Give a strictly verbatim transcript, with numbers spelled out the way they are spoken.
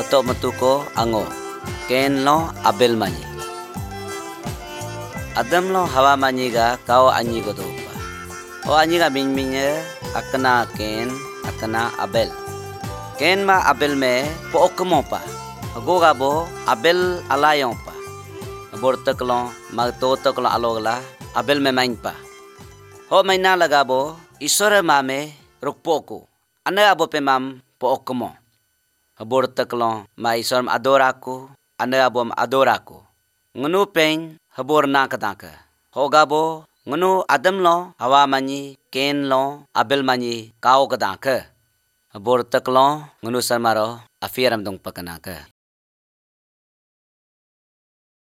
Untuk metuko ango. Ken lo Abel manyi. Adam lo hawa manyi ga kau anyi go dopa. O anyi ga min minye akna Ken akna Abel. Ken ma Abel me po okmo pa. Go ga bo Abel alayong pa. Bor teklo mag to teklo alogla Abel me main pa. Ho maina laga bo isore mame rukpoku. Anda abo pe mam po okmo. Bor teklo ma isor adoraku. Anda abo adoraku. Ngunu pen habor na kataka. Hoga bo ngunu Adam lo hawa manyi Ken lo Abel manyi kau kataka. Bor teklo ngunu sarmaro afiram dong pakanaka.